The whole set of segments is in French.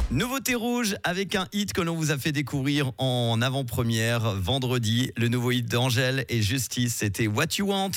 Nouveauté rouge avec un hit que l'on vous a fait découvrir en avant-première vendredi. Le nouveau hit d'Angèle et Justice, c'était What You Want.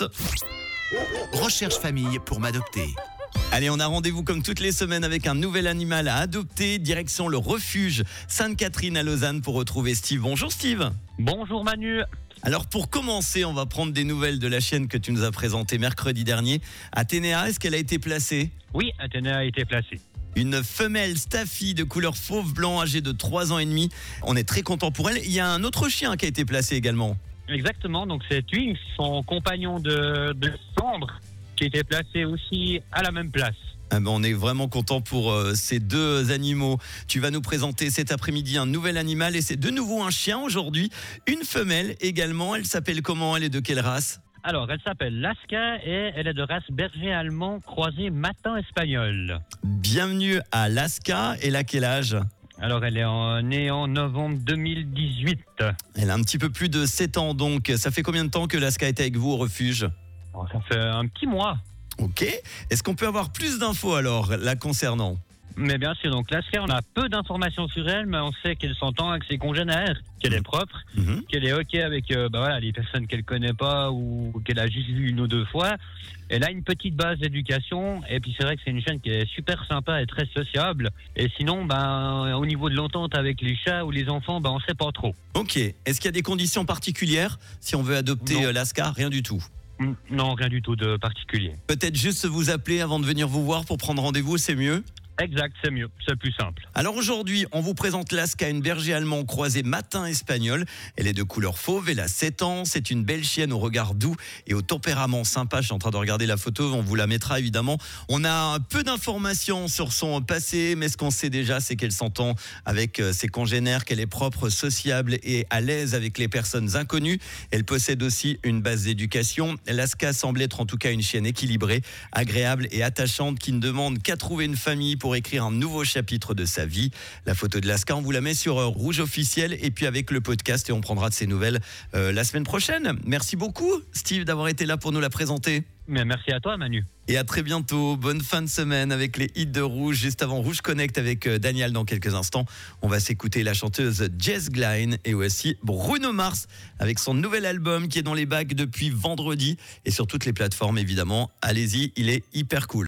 Recherche famille pour m'adopter. Allez, on a rendez-vous comme toutes les semaines avec un nouvel animal à adopter. Direction le refuge Sainte-Catherine à Lausanne pour retrouver Steve. Bonjour Steve. Bonjour Manu. Alors pour commencer, on va prendre des nouvelles de la chienne que tu nous as présentée mercredi dernier. Athénéa, est-ce qu'elle a été placée ? Oui, Athéna a été placée. Une femelle Staffy de couleur fauve blanc âgée de 3 ans et demi. On est très content pour elle. Il y a un autre chien qui a été placé également. Exactement, donc c'est Twinks, son compagnon de chambre, qui a été placé aussi à la même place. Ah ben on est vraiment content pour ces deux animaux. Tu vas nous présenter cet après-midi un nouvel animal et c'est de nouveau un chien aujourd'hui. Une femelle également. Elle s'appelle comment ? Elle est de quelle race ? Alors, elle s'appelle Laska et elle est de race berger allemand croisé matin espagnol. Bienvenue à Laska. Elle a quel âge ? Alors, elle est née en novembre 2018. Elle a un petit peu plus de 7 ans donc. Ça fait combien de temps que Laska est avec vous au refuge ? Bon, ça fait un petit mois. Ok. Est-ce qu'on peut avoir plus d'infos alors la concernant ? Mais bien sûr, donc Laska, on a peu d'informations sur elle, mais on sait qu'elle s'entend avec ses congénères, qu'elle est propre, qu'elle est OK avec les personnes qu'elle connaît pas ou qu'elle a juste vu une ou deux fois. Elle a une petite base d'éducation, et puis c'est vrai que c'est une chienne qui est super sympa et très sociable. Et sinon, au niveau de l'entente avec les chats ou les enfants, on sait pas trop. Ok. Est-ce qu'il y a des conditions particulières si on veut adopter Non. Laska ? Rien du tout. Non, rien du tout de particulier. Peut-être juste vous appeler avant de venir vous voir pour prendre rendez-vous, c'est mieux ? Exact, c'est mieux, c'est plus simple. Alors aujourd'hui, on vous présente Laska, une berger allemand croisé matin espagnol. Elle est de couleur fauve, elle a 7 ans. C'est une belle chienne au regard doux et au tempérament sympa. Je suis en train de regarder la photo, on vous la mettra évidemment. On a peu d'informations sur son passé, mais ce qu'on sait déjà, c'est qu'elle s'entend avec ses congénères, qu'elle est propre, sociable et à l'aise avec les personnes inconnues. Elle possède aussi une base d'éducation. Laska semble être en tout cas une chienne équilibrée, agréable et attachante qui ne demande qu'à trouver une famille pour écrire un nouveau chapitre de sa vie. La photo de Laska, on vous la met sur Rouge Officiel et puis avec le podcast et on prendra de ses nouvelles la semaine prochaine. Merci beaucoup Steve d'avoir été là pour nous la présenter. Mais merci à toi Manu. Et à très bientôt. Bonne fin de semaine avec les hits de Rouge. Juste avant Rouge Connect avec Daniel dans quelques instants. On va s'écouter la chanteuse Jess Glynne et aussi Bruno Mars avec son nouvel album qui est dans les bacs depuis vendredi et sur toutes les plateformes évidemment. Allez-y, il est hyper cool.